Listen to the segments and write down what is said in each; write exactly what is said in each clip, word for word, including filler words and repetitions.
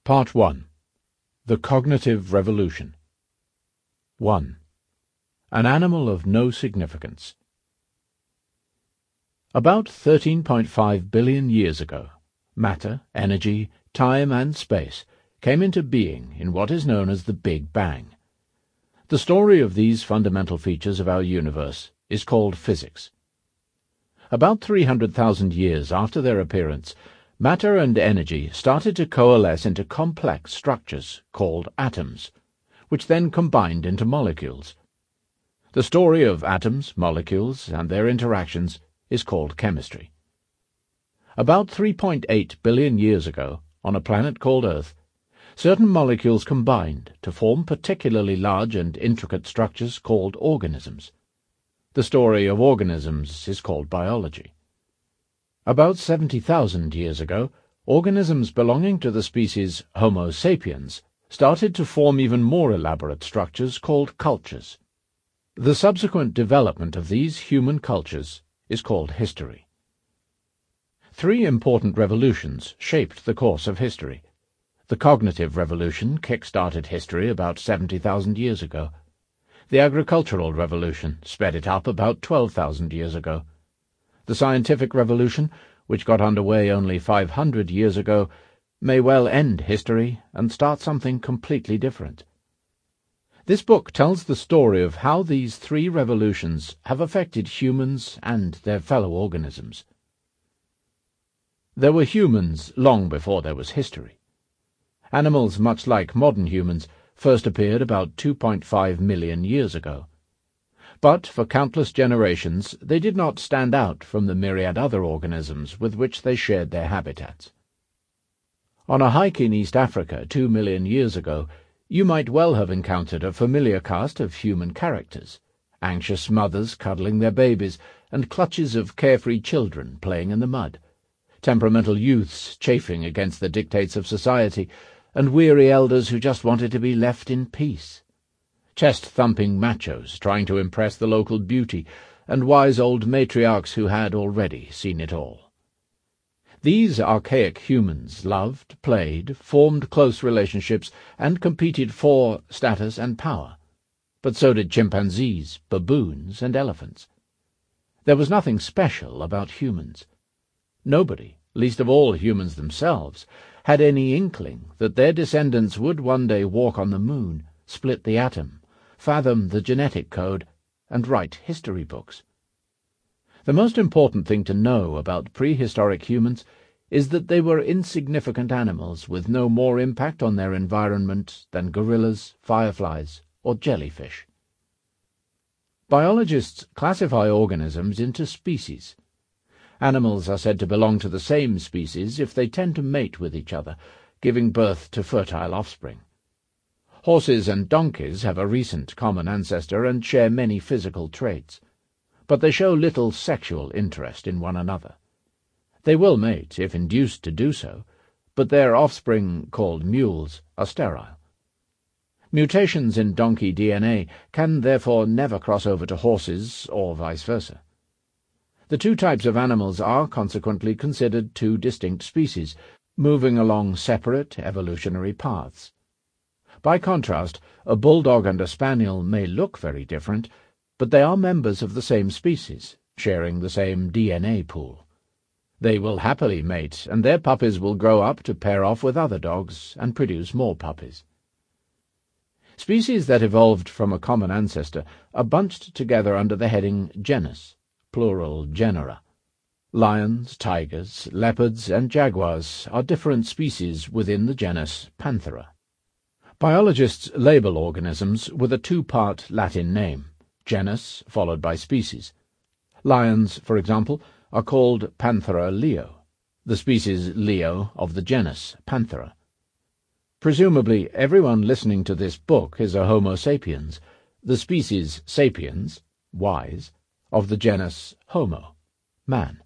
Part one. The Cognitive Revolution. one. An animal of no significance. About thirteen point five billion years ago, matter, energy, time, and space came into being in what is known as the Big Bang. The story of these fundamental features of our universe is called physics. About three hundred thousand years after their appearance, matter and energy started to coalesce into complex structures called atoms, which then combined into molecules. The story of atoms, molecules, and their interactions is called chemistry. About three point eight billion years ago, on a planet called Earth, certain molecules combined to form particularly large and intricate structures called organisms. The story of organisms is called biology. About seventy thousand years ago, organisms belonging to the species Homo sapiens started to form even more elaborate structures called cultures. The subsequent development of these human cultures is called history. Three important revolutions shaped the course of history. The cognitive revolution kick-started history about seventy thousand years ago. The agricultural revolution sped it up about twelve thousand years ago. The scientific revolution, which got underway only five hundred years ago, may well end history and start something completely different. This book tells the story of how these three revolutions have affected humans and their fellow organisms. There were humans long before there was history. Animals much like modern humans first appeared about two point five million years ago. But for countless generations they did not stand out from the myriad other organisms with which they shared their habitats. On a hike in East Africa two million years ago, you might well have encountered a familiar cast of human characters, anxious mothers cuddling their babies, and clutches of carefree children playing in the mud, temperamental youths chafing against the dictates of society, and weary elders who just wanted to be left in peace, chest-thumping machos trying to impress the local beauty, and wise old matriarchs who had already seen it all. These archaic humans loved, played, formed close relationships, and competed for status and power. But so did chimpanzees, baboons, and elephants. There was nothing special about humans. Nobody, least of all humans themselves, had any inkling that their descendants would one day walk on the moon, split the atom, fathom the genetic code, and write history books. The most important thing to know about prehistoric humans is that they were insignificant animals with no more impact on their environment than gorillas, fireflies, or jellyfish. Biologists classify organisms into species. Animals are said to belong to the same species if they tend to mate with each other, giving birth to fertile offspring. Horses and donkeys have a recent common ancestor and share many physical traits, but they show little sexual interest in one another. They will mate if induced to do so, but their offspring, called mules, are sterile. Mutations in donkey D N A can therefore never cross over to horses or vice versa. The two types of animals are consequently considered two distinct species, moving along separate evolutionary paths. By contrast, a bulldog and a spaniel may look very different, but they are members of the same species, sharing the same D N A pool. They will happily mate, and their puppies will grow up to pair off with other dogs and produce more puppies. Species that evolved from a common ancestor are bunched together under the heading genus, plural genera. Lions, tigers, leopards, and jaguars are different species within the genus Panthera. Biologists label organisms with a two-part Latin name, genus followed by species. Lions, for example, are called Panthera leo, the species Leo of the genus Panthera. Presumably everyone listening to this book is a Homo sapiens, the species sapiens, wise, of the genus Homo, man.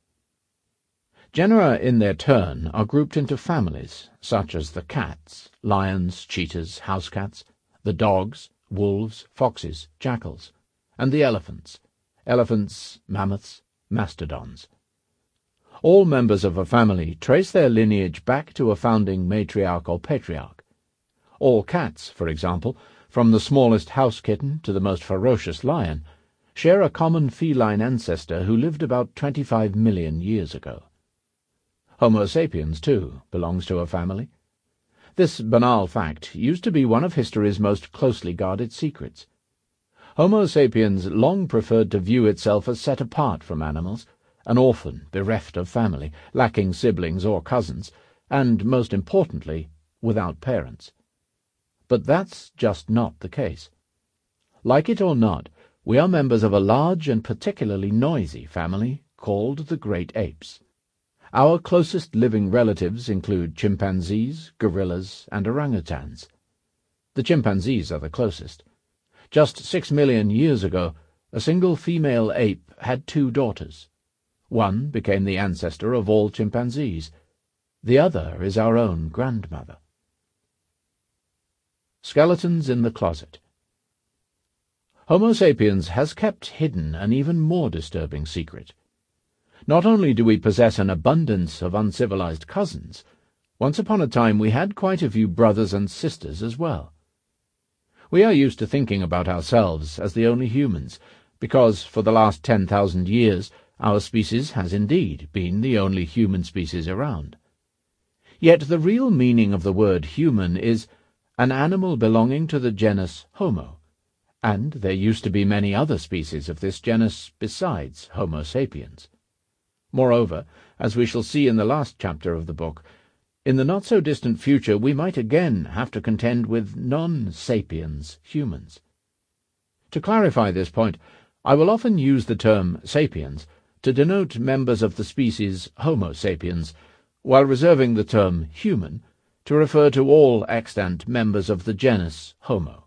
Genera in their turn are grouped into families, such as the cats, lions, cheetahs, house cats, the dogs, wolves, foxes, jackals, and the elephants, elephants, mammoths, mastodons. All members of a family trace their lineage back to a founding matriarch or patriarch. All cats, for example, from the smallest house kitten to the most ferocious lion, share a common feline ancestor who lived about twenty-five million years ago. Homo sapiens, too, belongs to a family. This banal fact used to be one of history's most closely guarded secrets. Homo sapiens long preferred to view itself as set apart from animals, an orphan bereft of family, lacking siblings or cousins, and, most importantly, without parents. But that's just not the case. Like it or not, we are members of a large and particularly noisy family called the great apes. Our closest living relatives include chimpanzees, gorillas, and orangutans. The chimpanzees are the closest. Just six million years ago, a single female ape had two daughters. One became the ancestor of all chimpanzees. The other is our own grandmother. Skeletons in the closet. Homo sapiens has kept hidden an even more disturbing secret. Not only do we possess an abundance of uncivilized cousins, once upon a time we had quite a few brothers and sisters as well. We are used to thinking about ourselves as the only humans, because for the last ten thousand years our species has indeed been the only human species around. Yet the real meaning of the word human is an animal belonging to the genus Homo, and there used to be many other species of this genus besides Homo sapiens. Moreover, as we shall see in the last chapter of the book, in the not-so-distant future we might again have to contend with non-sapiens humans. To clarify this point, I will often use the term sapiens to denote members of the species Homo sapiens, while reserving the term human to refer to all extant members of the genus Homo.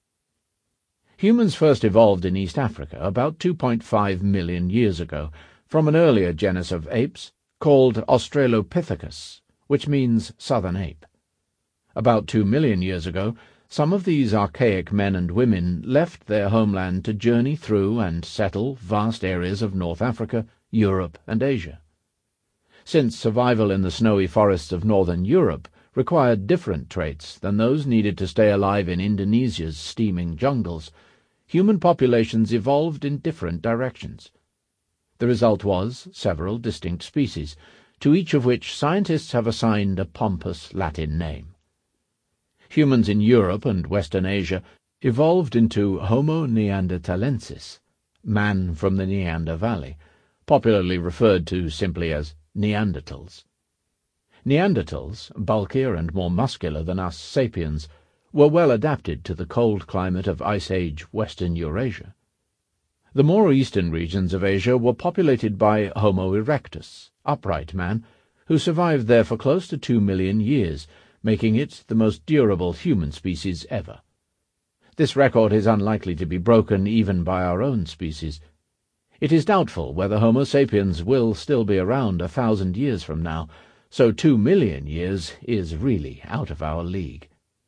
Humans first evolved in East Africa about two point five million years ago, from an earlier genus of apes called Australopithecus, which means southern ape. About two million years ago, some of these archaic men and women left their homeland to journey through and settle vast areas of North Africa, Europe, and Asia. Since survival in the snowy forests of northern Europe required different traits than those needed to stay alive in Indonesia's steaming jungles, human populations evolved in different directions. The result was several distinct species, to each of which scientists have assigned a pompous Latin name. Humans in Europe and Western Asia evolved into Homo neanderthalensis, man from the Neander Valley, popularly referred to simply as Neanderthals. Neanderthals, bulkier and more muscular than us sapiens, were well adapted to the cold climate of Ice Age Western Eurasia. The more eastern regions of Asia were populated by Homo erectus, upright man, who survived there for close to two million years, making it the most durable human species ever. This record is unlikely to be broken even by our own species. It is doubtful whether Homo sapiens will still be around a thousand years from now, so two million years is really out of our league.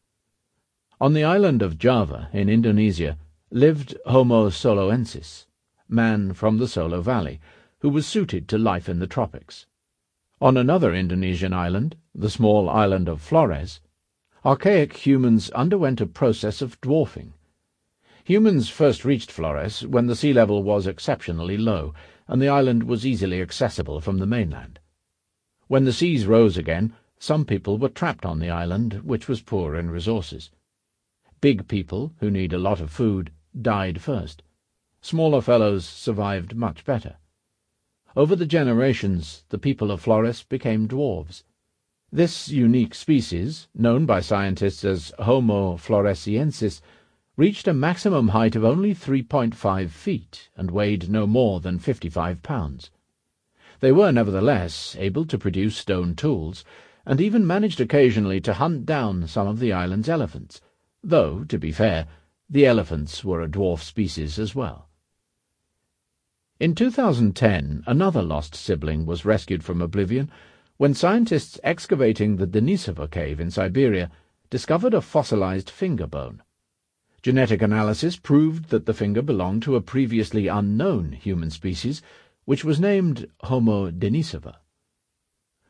On the island of Java, in Indonesia, lived Homo soloensis, man from the Solo Valley, who was suited to life in the tropics. On another Indonesian island, the small island of Flores, archaic humans underwent a process of dwarfing. Humans first reached Flores when the sea level was exceptionally low, and the island was easily accessible from the mainland. When the seas rose again, some people were trapped on the island, which was poor in resources. Big people, who need a lot of food, died first. Smaller fellows survived much better. Over the generations, the people of Flores became dwarves. This unique species, known by scientists as Homo floresiensis, reached a maximum height of only three point five feet and weighed no more than fifty-five pounds. They were nevertheless able to produce stone tools, and even managed occasionally to hunt down some of the island's elephants, though, to be fair, the elephants were a dwarf species as well. In two thousand ten, another lost sibling was rescued from oblivion when scientists excavating the Denisova cave in Siberia discovered a fossilized finger bone. Genetic analysis proved that the finger belonged to a previously unknown human species, which was named Homo denisova.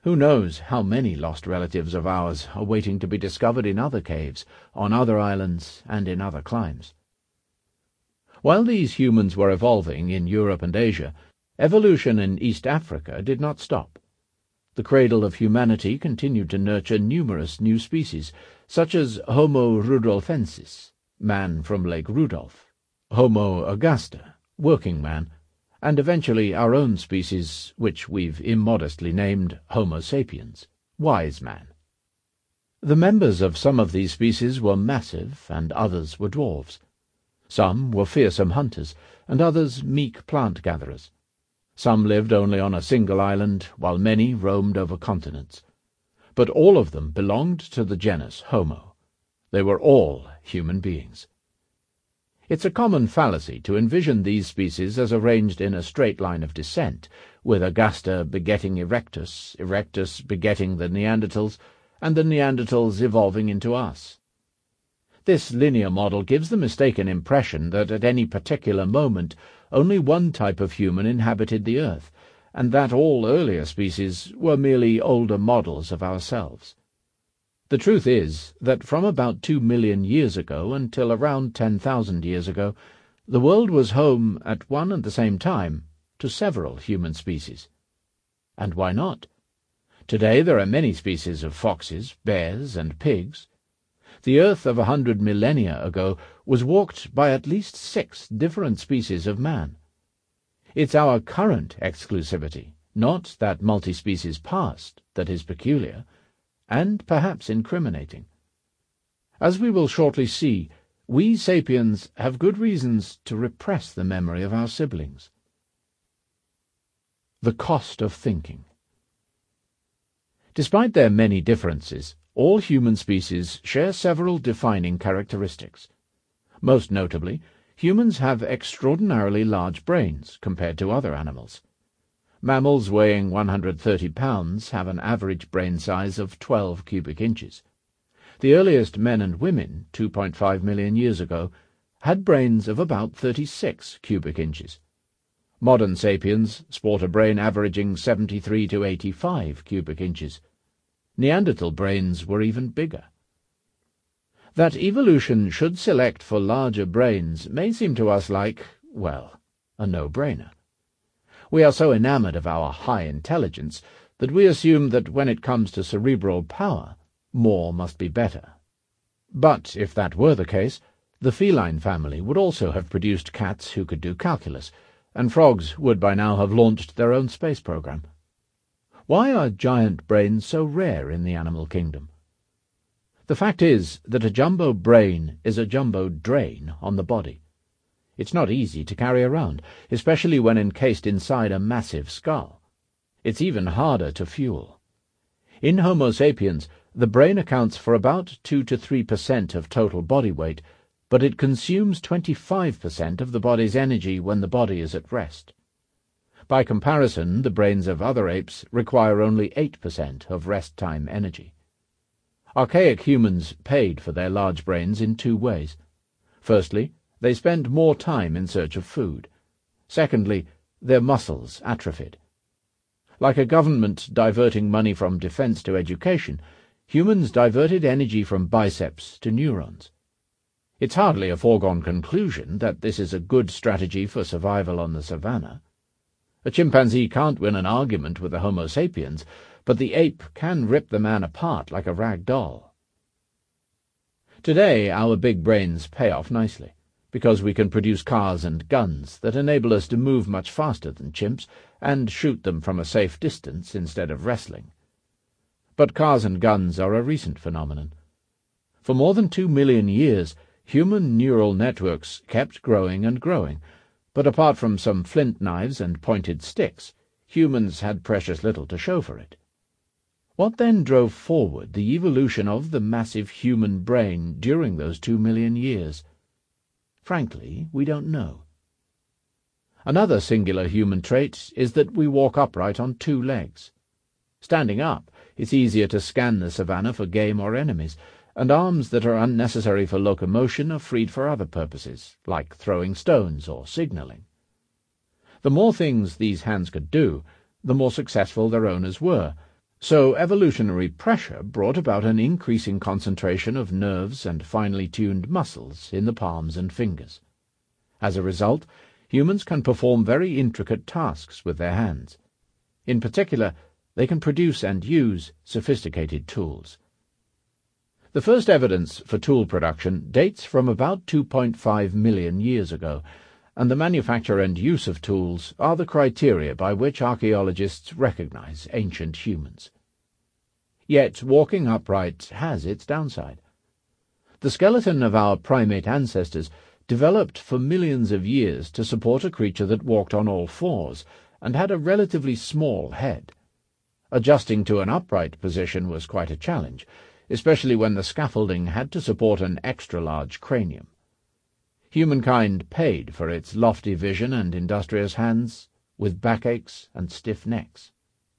Who knows how many lost relatives of ours are waiting to be discovered in other caves, on other islands, and in other climes? While these humans were evolving in Europe and Asia, evolution in East Africa did not stop. The cradle of humanity continued to nurture numerous new species, such as Homo rudolfensis, man from Lake Rudolph, Homo augusta, working man, and eventually our own species, which we've immodestly named Homo sapiens, wise man. The members of some of these species were massive, and others were dwarves. Some were fearsome hunters, and others meek plant-gatherers. Some lived only on a single island, while many roamed over continents. But all of them belonged to the genus Homo. They were all human beings. It's a common fallacy to envision these species as arranged in a straight line of descent, with Augusta begetting Erectus, Erectus begetting the Neanderthals, and the Neanderthals evolving into us. This linear model gives the mistaken impression that at any particular moment only one type of human inhabited the earth, and that all earlier species were merely older models of ourselves. The truth is that from about two million years ago until around ten thousand years ago, the world was home, at one and the same time, to several human species. And why not? Today there are many species of foxes, bears, and pigs. The earth of a hundred millennia ago was walked by at least six different species of man. It's our current exclusivity, not that multi-species past, that is peculiar, and perhaps incriminating. As we will shortly see, we sapiens have good reasons to repress the memory of our siblings. The cost of thinking. Despite their many differences, all human species share several defining characteristics. Most notably, humans have extraordinarily large brains compared to other animals. Mammals weighing one hundred thirty pounds have an average brain size of twelve cubic inches. The earliest men and women, two point five million years ago, had brains of about thirty-six cubic inches. Modern sapiens sport a brain averaging seventy-three to eighty-five cubic inches. Neanderthal brains were even bigger. That evolution should select for larger brains may seem to us like, well, a no-brainer. We are so enamored of our high intelligence that we assume that when it comes to cerebral power, more must be better. But if that were the case, the feline family would also have produced cats who could do calculus, and frogs would by now have launched their own space program. Why are giant brains so rare in the animal kingdom? The fact is that a jumbo brain is a jumbo drain on the body. It's not easy to carry around, especially when encased inside a massive skull. It's even harder to fuel. In Homo sapiens, the brain accounts for about two to three percent of total body weight, but it consumes twenty-five percent of the body's energy when the body is at rest. By comparison, the brains of other apes require only eight percent of rest-time energy. Archaic humans paid for their large brains in two ways. Firstly, they spent more time in search of food. Secondly, their muscles atrophied. Like a government diverting money from defense to education, humans diverted energy from biceps to neurons. It's hardly a foregone conclusion that this is a good strategy for survival on the savannah. A chimpanzee can't win an argument with the Homo sapiens, but the ape can rip the man apart like a rag doll. Today our big brains pay off nicely, because we can produce cars and guns that enable us to move much faster than chimps and shoot them from a safe distance instead of wrestling. But cars and guns are a recent phenomenon. For more than two million years, human neural networks kept growing and growing, but apart from some flint knives and pointed sticks, humans had precious little to show for it. What then drove forward the evolution of the massive human brain during those two million years? Frankly, we don't know. Another singular human trait is that we walk upright on two legs. Standing up, it's easier to scan the savannah for game or enemies, and arms that are unnecessary for locomotion are freed for other purposes, like throwing stones or signalling. The more things these hands could do, the more successful their owners were, So evolutionary pressure brought about an increasing concentration of nerves and finely tuned muscles in the palms and fingers. As a result, humans can perform very intricate tasks with their hands. In particular, they can produce and use sophisticated tools. The first evidence for tool production dates from about two point five million years ago, and the manufacture and use of tools are the criteria by which archaeologists recognize ancient humans. Yet walking upright has its downside. The skeleton of our primate ancestors developed for millions of years to support a creature that walked on all fours and had a relatively small head. Adjusting to an upright position was quite a challenge, especially when the scaffolding had to support an extra-large cranium. Humankind paid for its lofty vision and industrious hands with backaches and stiff necks.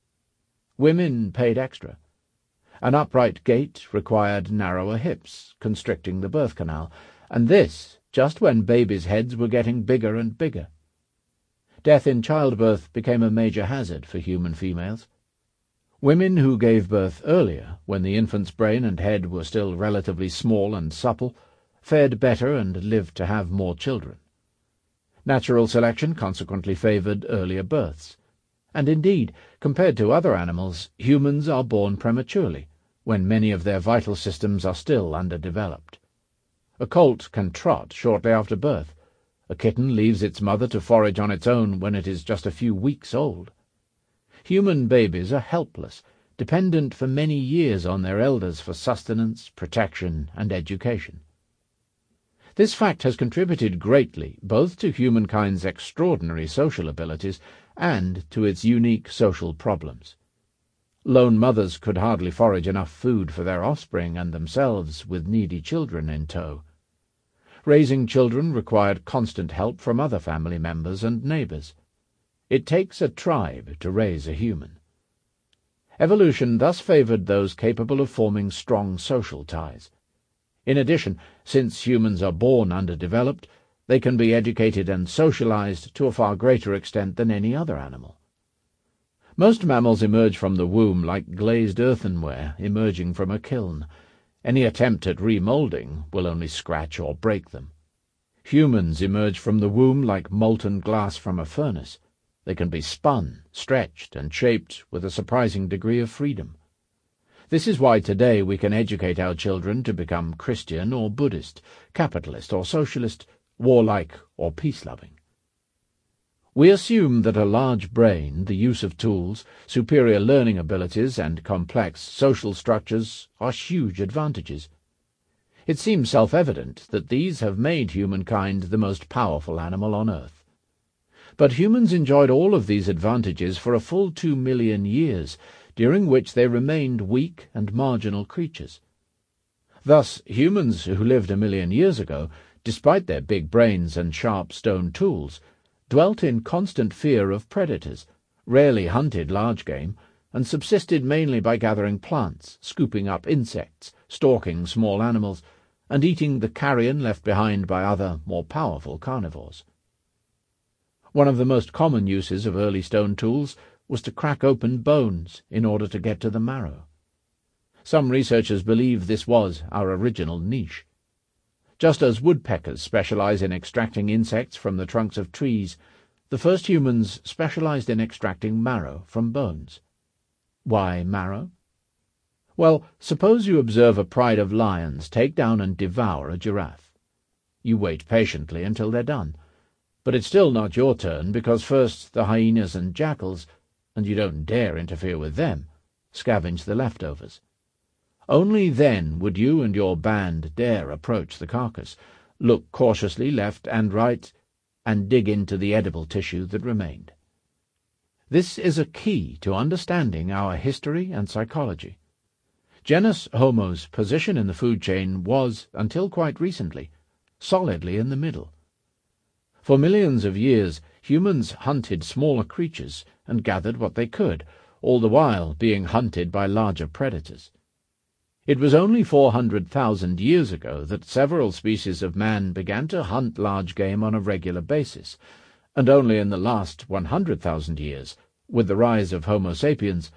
Women paid extra. An upright gait required narrower hips, constricting the birth canal, and this just when babies' heads were getting bigger and bigger. Death in childbirth became a major hazard for human females. Women who gave birth earlier, when the infant's brain and head were still relatively small and supple, fared better and lived to have more children. Natural selection consequently favoured earlier births, and indeed, compared to other animals, humans are born prematurely, when many of their vital systems are still underdeveloped. A colt can trot shortly after birth. A kitten leaves its mother to forage on its own when it is just a few weeks old. Human babies are helpless, dependent for many years on their elders for sustenance, protection, and education. This fact has contributed greatly both to humankind's extraordinary social abilities and to its unique social problems. Lone mothers could hardly forage enough food for their offspring and themselves with needy children in tow. Raising children required constant help from other family members and neighbors. It takes a tribe to raise a human. Evolution thus favored those capable of forming strong social ties. In addition, since humans are born underdeveloped, they can be educated and socialized to a far greater extent than any other animal. Most mammals emerge from the womb like glazed earthenware emerging from a kiln. Any attempt at remolding will only scratch or break them. Humans emerge from the womb like molten glass from a furnace. They can be spun, stretched, and shaped with a surprising degree of freedom. This is why today we can educate our children to become Christian or Buddhist, capitalist or socialist, warlike or peace-loving. We assume that a large brain, the use of tools, superior learning abilities, and complex social structures are huge advantages. It seems self-evident that these have made humankind the most powerful animal on earth. But humans enjoyed all of these advantages for a full two million years, during which they remained weak and marginal creatures. Thus, humans who lived a million years ago, despite their big brains and sharp stone tools, dwelt in constant fear of predators, rarely hunted large game, and subsisted mainly by gathering plants, scooping up insects, stalking small animals, and eating the carrion left behind by other, more powerful carnivores. One of the most common uses of early stone tools was to crack open bones in order to get to the marrow. Some researchers believe this was our original niche. Just as woodpeckers specialize in extracting insects from the trunks of trees, the first humans specialized in extracting marrow from bones. Why marrow? Well, suppose you observe a pride of lions take down and devour a giraffe. You wait patiently until they're done. But it's still not your turn, because first the hyenas and jackals, and you don't dare interfere with them, scavenge the leftovers. Only then would you and your band dare approach the carcass, look cautiously left and right, and dig into the edible tissue that remained. This is a key to understanding our history and psychology. Genus Homo's position in the food chain was, until quite recently, solidly in the middle. For millions of years, humans hunted smaller creatures and gathered what they could, all the while being hunted by larger predators. It was only four hundred thousand years ago that several species of man began to hunt large game on a regular basis, and only in the last one hundred thousand years, with the rise of Homo sapiens,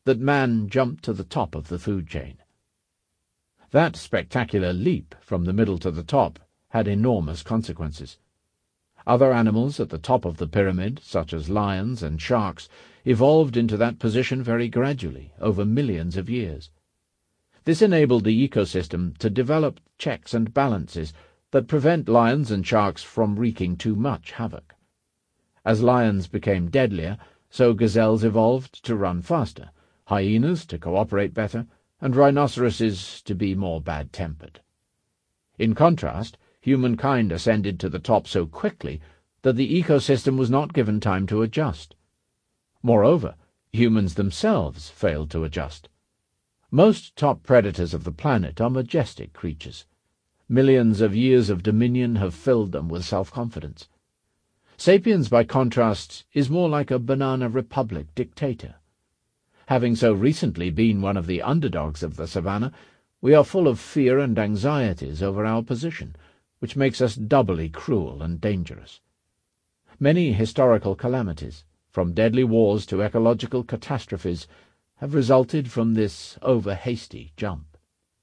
that man jumped to the top of the food chain. That spectacular leap from the middle to the top had enormous consequences. Other animals at the top of the pyramid, such as lions and sharks, evolved into that position very gradually, over millions of years. This enabled the ecosystem to develop checks and balances that prevent lions and sharks from wreaking too much havoc. As lions became deadlier, so gazelles evolved to run faster, hyenas to cooperate better, and rhinoceroses to be more bad-tempered. In contrast, humankind ascended to the top so quickly that the ecosystem was not given time to adjust. Moreover, humans themselves failed to adjust. Most top predators of the planet are majestic creatures. Millions of years of dominion have filled them with self-confidence. Sapiens, by contrast, is more like a banana republic dictator. Having so recently been one of the underdogs of the savannah, we are full of fear and anxieties over our position, which makes us doubly cruel and dangerous. Many historical calamities, from deadly wars to ecological catastrophes, have resulted from this over-hasty jump.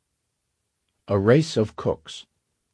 A race of cooks.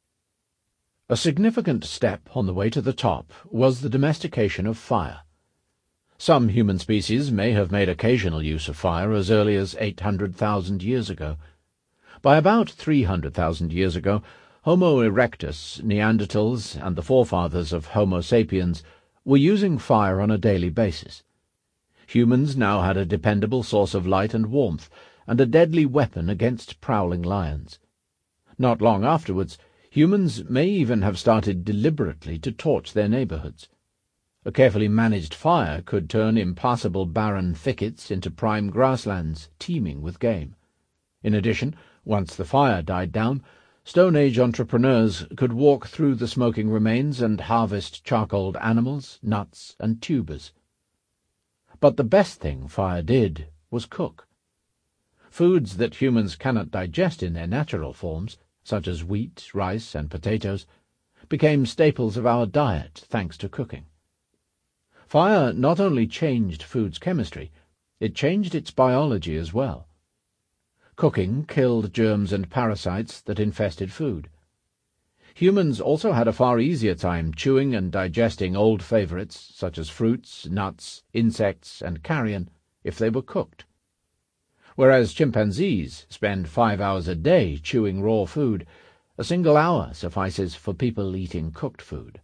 A significant step on the way to the top was the domestication of fire. Some human species may have made occasional use of fire as early as eight hundred thousand years ago. By about three hundred thousand years ago, Homo erectus, Neanderthals, and the forefathers of Homo sapiens were using fire on a daily basis. Humans now had a dependable source of light and warmth, and a deadly weapon against prowling lions. Not long afterwards, humans may even have started deliberately to torch their neighborhoods. A carefully managed fire could turn impassable barren thickets into prime grasslands teeming with game. In addition, once the fire died down, Stone Age entrepreneurs could walk through the smoking remains and harvest charcoaled animals, nuts, and tubers. But the best thing fire did was cook. Foods that humans cannot digest in their natural forms, such as wheat, rice, and potatoes, became staples of our diet thanks to cooking. Fire not only changed food's chemistry, it changed its biology as well. Cooking killed germs and parasites that infested food. Humans also had a far easier time chewing and digesting old favorites such as fruits, nuts, insects, and carrion if they were cooked. Whereas chimpanzees spend five hours a day chewing raw food, a single hour suffices for people eating cooked food.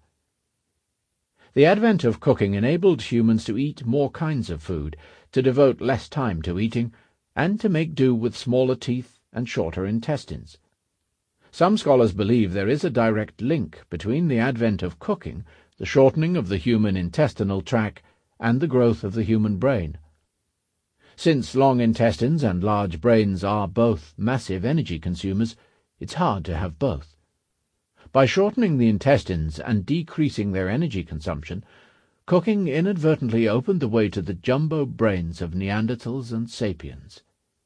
The advent of cooking enabled humans to eat more kinds of food, to devote less time to eating, and to make do with smaller teeth and shorter intestines. Some scholars believe there is a direct link between the advent of cooking, the shortening of the human intestinal tract, and the growth of the human brain. Since long intestines and large brains are both massive energy consumers, it's hard to have both. By shortening the intestines and decreasing their energy consumption, cooking inadvertently opened the way to the jumbo brains of Neanderthals and sapiens.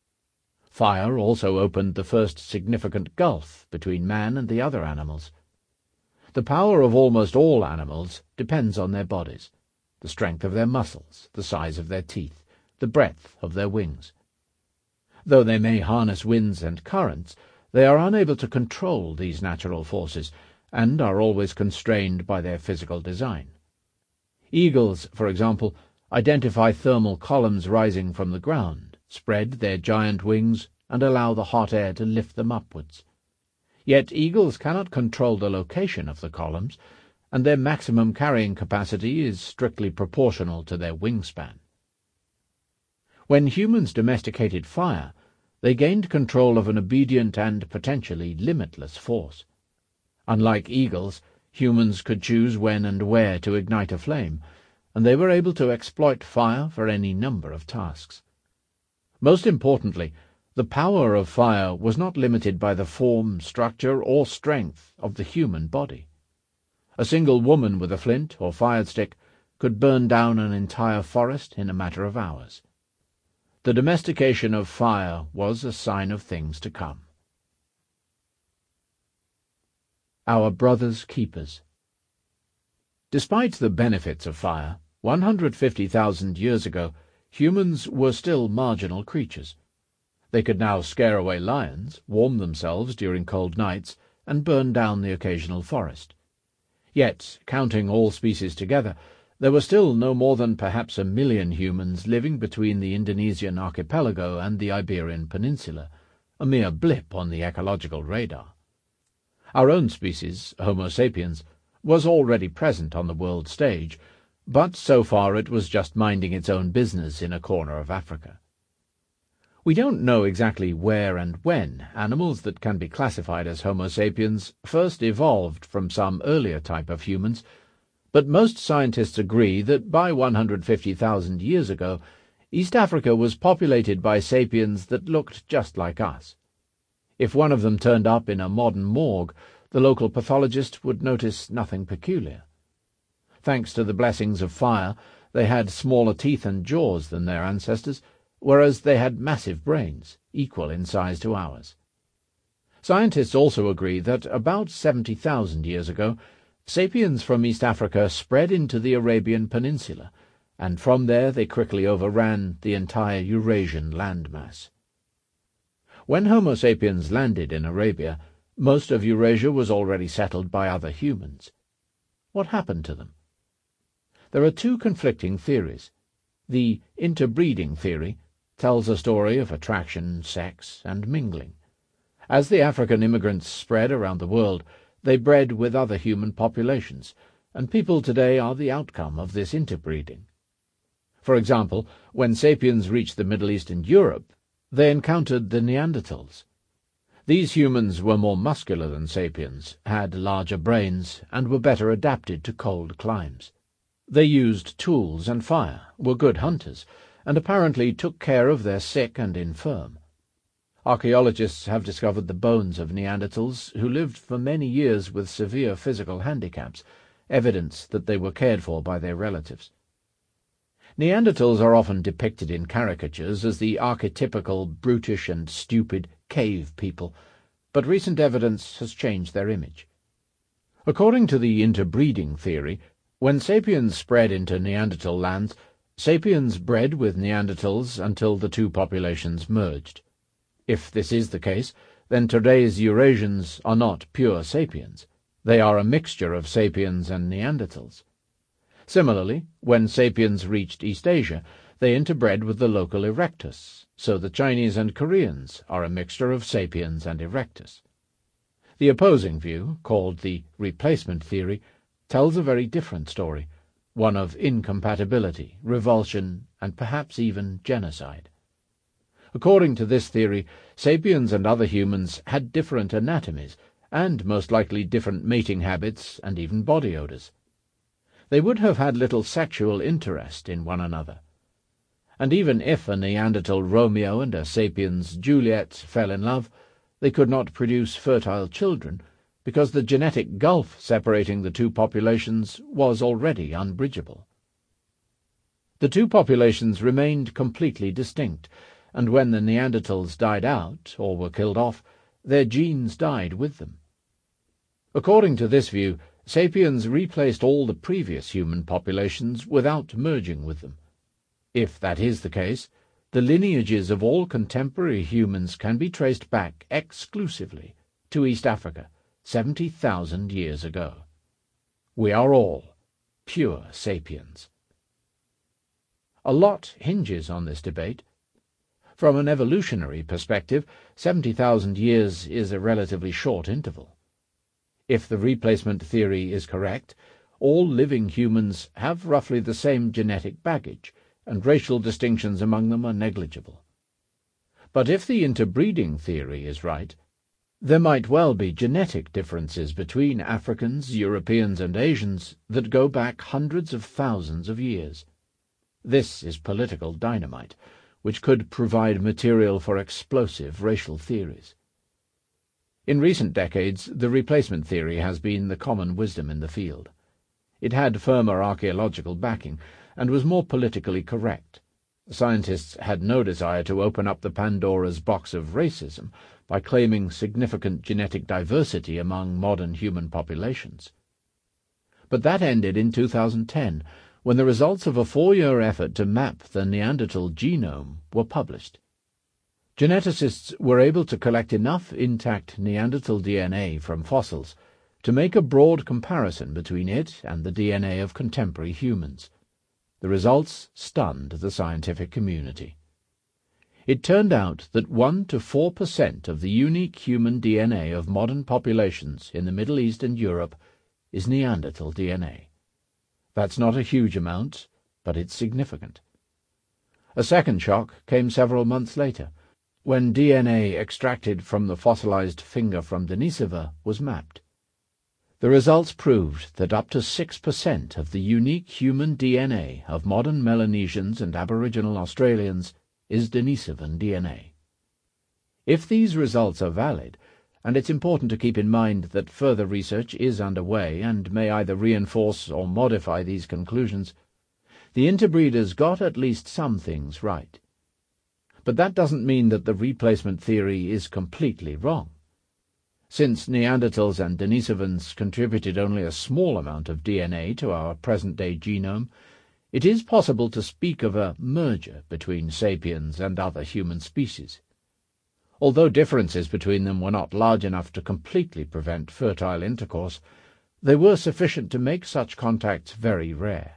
Fire also opened the first significant gulf between man and the other animals. The power of almost all animals depends on their bodies, the strength of their muscles, the size of their teeth, the breadth of their wings. Though they may harness winds and currents, they are unable to control these natural forces, and are always constrained by their physical design. Eagles, for example, identify thermal columns rising from the ground, spread their giant wings, and allow the hot air to lift them upwards. Yet eagles cannot control the location of the columns, and their maximum carrying capacity is strictly proportional to their wingspan. When humans domesticated fire, they gained control of an obedient and potentially limitless force. Unlike eagles, humans could choose when and where to ignite a flame, and they were able to exploit fire for any number of tasks. Most importantly, the power of fire was not limited by the form, structure, or strength of the human body. A single woman with a flint or fire stick could burn down an entire forest in a matter of hours. The domestication of fire was a sign of things to come. Our Brothers Keepers. Despite the benefits of fire, one hundred fifty thousand years ago, humans were still marginal creatures. They could now scare away lions, warm themselves during cold nights, and burn down the occasional forest. Yet, counting all species together, there were still no more than perhaps a million humans living between the Indonesian archipelago and the Iberian Peninsula, a mere blip on the ecological radar. Our own species, Homo sapiens, was already present on the world stage, but so far it was just minding its own business in a corner of Africa. We don't know exactly where and when animals that can be classified as Homo sapiens first evolved from some earlier type of humans, but most scientists agree that by one hundred fifty thousand years ago, East Africa was populated by sapiens that looked just like us. If one of them turned up in a modern morgue, the local pathologist would notice nothing peculiar. Thanks to the blessings of fire, they had smaller teeth and jaws than their ancestors, whereas they had massive brains, equal in size to ours. Scientists also agree that about seventy thousand years ago, sapiens from East Africa spread into the Arabian Peninsula, and from there they quickly overran the entire Eurasian landmass. When Homo sapiens landed in Arabia, most of Eurasia was already settled by other humans. What happened to them? There are two conflicting theories. The interbreeding theory tells a story of attraction, sex, and mingling. As the African immigrants spread around the world, they bred with other human populations, and people today are the outcome of this interbreeding. For example, when sapiens reached the Middle East and Europe, they encountered the Neanderthals. These humans were more muscular than sapiens, had larger brains, and were better adapted to cold climes. They used tools and fire, were good hunters, and apparently took care of their sick and infirm. Archaeologists have discovered the bones of Neanderthals who lived for many years with severe physical handicaps, evidence that they were cared for by their relatives. Neanderthals are often depicted in caricatures as the archetypical brutish and stupid cave people, but recent evidence has changed their image. According to the interbreeding theory, when sapiens spread into Neanderthal lands, sapiens bred with Neanderthals until the two populations merged. If this is the case, then today's Eurasians are not pure sapiens. They are a mixture of sapiens and Neanderthals. Similarly, when sapiens reached East Asia, they interbred with the local erectus, so the Chinese and Koreans are a mixture of sapiens and erectus. The opposing view, called the replacement theory, tells a very different story, one of incompatibility, revulsion, and perhaps even genocide. According to this theory, sapiens and other humans had different anatomies, and most likely different mating habits and even body odours. They would have had little sexual interest in one another. And even if a Neanderthal Romeo and a sapiens Juliet fell in love, they could not produce fertile children, because the genetic gulf separating the two populations was already unbridgeable. The two populations remained completely distinct, and when the Neanderthals died out, or were killed off, their genes died with them. According to this view, sapiens replaced all the previous human populations without merging with them. If that is the case, the lineages of all contemporary humans can be traced back exclusively to East Africa, seventy thousand years ago. We are all pure sapiens. A lot hinges on this debate. From an evolutionary perspective, seventy thousand years is a relatively short interval. If the replacement theory is correct, all living humans have roughly the same genetic baggage, and racial distinctions among them are negligible. But if the interbreeding theory is right, there might well be genetic differences between Africans, Europeans, and Asians that go back hundreds of thousands of years. This is political dynamite, which could provide material for explosive racial theories. In recent decades, the replacement theory has been the common wisdom in the field. It had firmer archaeological backing, and was more politically correct. Scientists had no desire to open up the Pandora's box of racism by claiming significant genetic diversity among modern human populations. But that ended in two thousand ten, when the results of a four-year effort to map the Neanderthal genome were published. Geneticists were able to collect enough intact Neanderthal D N A from fossils to make a broad comparison between it and the D N A of contemporary humans. The results stunned the scientific community. It turned out that one to four percent of the unique human D N A of modern populations in the Middle East and Europe is Neanderthal D N A. That's not a huge amount, but it's significant. A second shock came several months later, when D N A extracted from the fossilized finger from Denisova was mapped. The results proved that up to six percent of the unique human D N A of modern Melanesians and Aboriginal Australians is Denisovan D N A. If these results are valid, and it's important to keep in mind that further research is underway and may either reinforce or modify these conclusions, the interbreeders got at least some things right. But that doesn't mean that the replacement theory is completely wrong. Since Neanderthals and Denisovans contributed only a small amount of D N A to our present-day genome, it is possible to speak of a merger between sapiens and other human species. Although differences between them were not large enough to completely prevent fertile intercourse, they were sufficient to make such contacts very rare.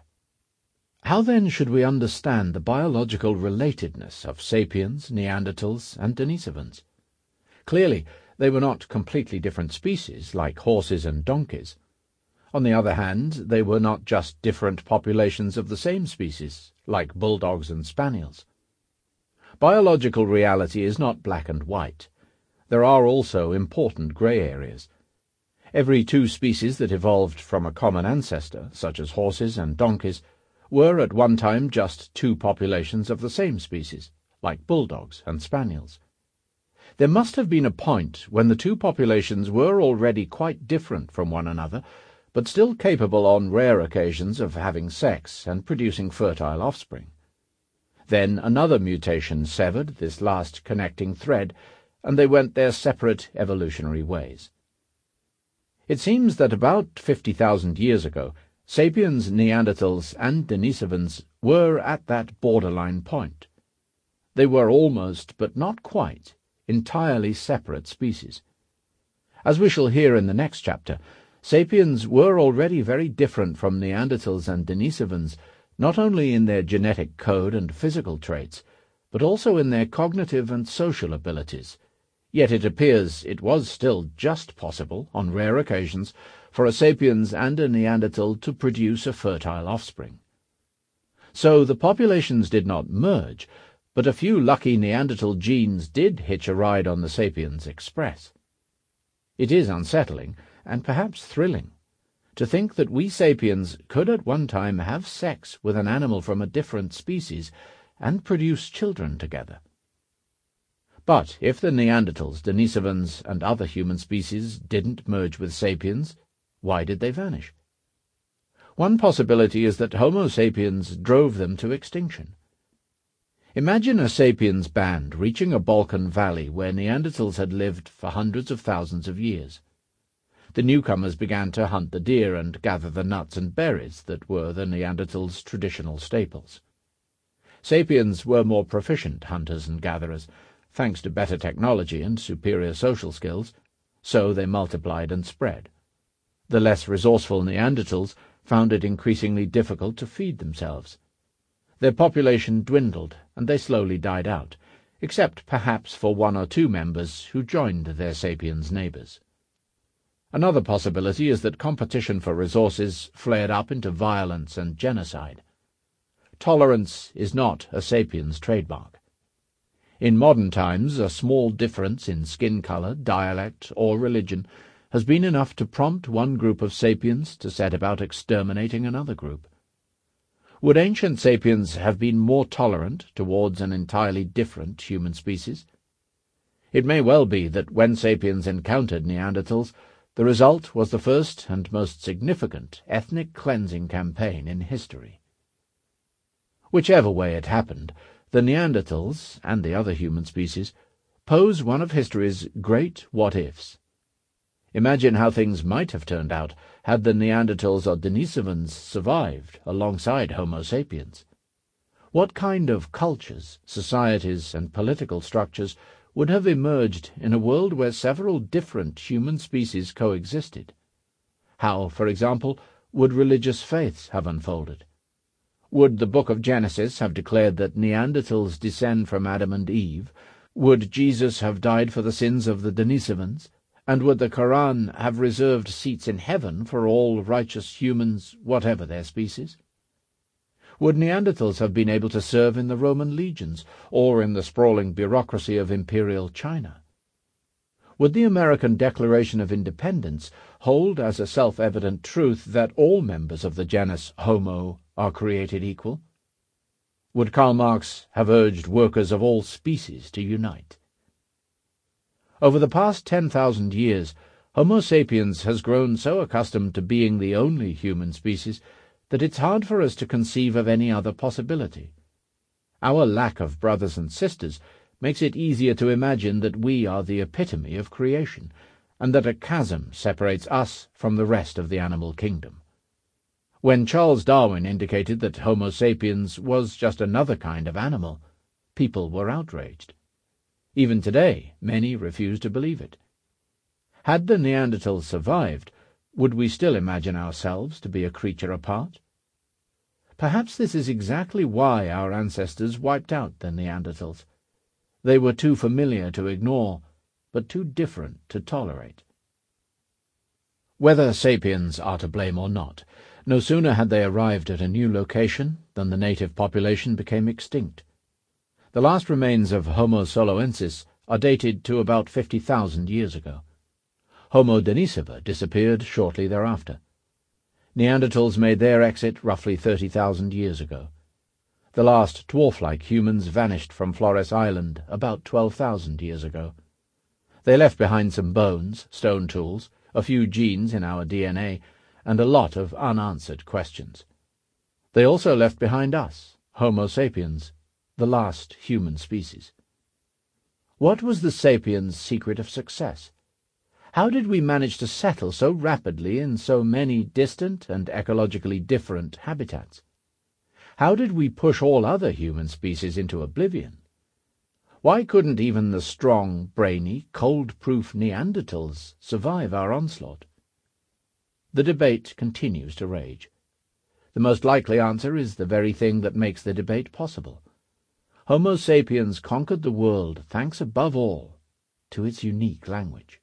How then should we understand the biological relatedness of sapiens, Neanderthals, and Denisovans? Clearly, they were not completely different species, like horses and donkeys. On the other hand, they were not just different populations of the same species, like bulldogs and spaniels. Biological reality is not black and white. There are also important grey areas. Every two species that evolved from a common ancestor, such as horses and donkeys, were at one time just two populations of the same species, like bulldogs and spaniels. There must have been a point when the two populations were already quite different from one another, but still capable on rare occasions of having sex and producing fertile offspring. Then another mutation severed this last connecting thread, and they went their separate evolutionary ways. It seems that about fifty thousand years ago, sapiens, Neanderthals, and Denisovans were at that borderline point. They were almost, but not quite, entirely separate species. As we shall hear in the next chapter, sapiens were already very different from Neanderthals and Denisovans, not only in their genetic code and physical traits, but also in their cognitive and social abilities. Yet it appears it was still just possible, on rare occasions, for a sapiens and a Neanderthal to produce a fertile offspring. So the populations did not merge, but a few lucky Neanderthal genes did hitch a ride on the sapiens express. It is unsettling, and perhaps thrilling, to think that we sapiens could at one time have sex with an animal from a different species and produce children together. But if the Neanderthals, Denisovans, and other human species didn't merge with sapiens, why did they vanish? One possibility is that Homo sapiens drove them to extinction. Imagine a sapiens band reaching a Balkan valley where Neanderthals had lived for hundreds of thousands of years. The newcomers began to hunt the deer and gather the nuts and berries that were the Neanderthals' traditional staples. Sapiens were more proficient hunters and gatherers, thanks to better technology and superior social skills, so they multiplied and spread. The less resourceful Neanderthals found it increasingly difficult to feed themselves. Their population dwindled, and they slowly died out, except perhaps for one or two members who joined their sapiens neighbours. Another possibility is that competition for resources flared up into violence and genocide. Tolerance is not a sapiens trademark. In modern times, a small difference in skin colour, dialect, or religion has been enough to prompt one group of sapiens to set about exterminating another group. Would ancient sapiens have been more tolerant towards an entirely different human species? It may well be that when sapiens encountered Neanderthals, the result was the first and most significant ethnic cleansing campaign in history. Whichever way it happened, the Neanderthals, and the other human species, pose one of history's great what-ifs. Imagine how things might have turned out had the Neanderthals or Denisovans survived alongside Homo sapiens. What kind of cultures, societies, and political structures would have emerged in a world where several different human species coexisted? How, for example, would religious faiths have unfolded? Would the book of Genesis have declared that Neanderthals descend from Adam and Eve? Would Jesus have died for the sins of the Denisovans? And would the Koran have reserved seats in heaven for all righteous humans, whatever their species? Would Neanderthals have been able to serve in the Roman legions, or in the sprawling bureaucracy of imperial China? Would the American Declaration of Independence hold as a self-evident truth that all members of the genus Homo are created equal? Would Karl Marx have urged workers of all species to unite? Over the past ten thousand years, Homo sapiens has grown so accustomed to being the only human species that it's hard for us to conceive of any other possibility. Our lack of brothers and sisters makes it easier to imagine that we are the epitome of creation, and that a chasm separates us from the rest of the animal kingdom. When Charles Darwin indicated that Homo sapiens was just another kind of animal, people were outraged. Even today, many refuse to believe it. Had the Neanderthals survived, would we still imagine ourselves to be a creature apart? Perhaps this is exactly why our ancestors wiped out the Neanderthals. They were too familiar to ignore, but too different to tolerate. Whether sapiens are to blame or not, no sooner had they arrived at a new location than the native population became extinct. The last remains of Homo soloensis are dated to about fifty thousand years ago. Homo denisova disappeared shortly thereafter. Neanderthals made their exit roughly thirty thousand years ago. The last dwarf-like humans vanished from Flores Island about twelve thousand years ago. They left behind some bones, stone tools, a few genes in our D N A, and a lot of unanswered questions. They also left behind us, Homo sapiens, the last human species. What was the sapiens' secret of success? How did we manage to settle so rapidly in so many distant and ecologically different habitats? How did we push all other human species into oblivion? Why couldn't even the strong, brainy, cold-proof Neanderthals survive our onslaught? The debate continues to rage. The most likely answer is the very thing that makes the debate possible. Homo sapiens conquered the world thanks above all to its unique language.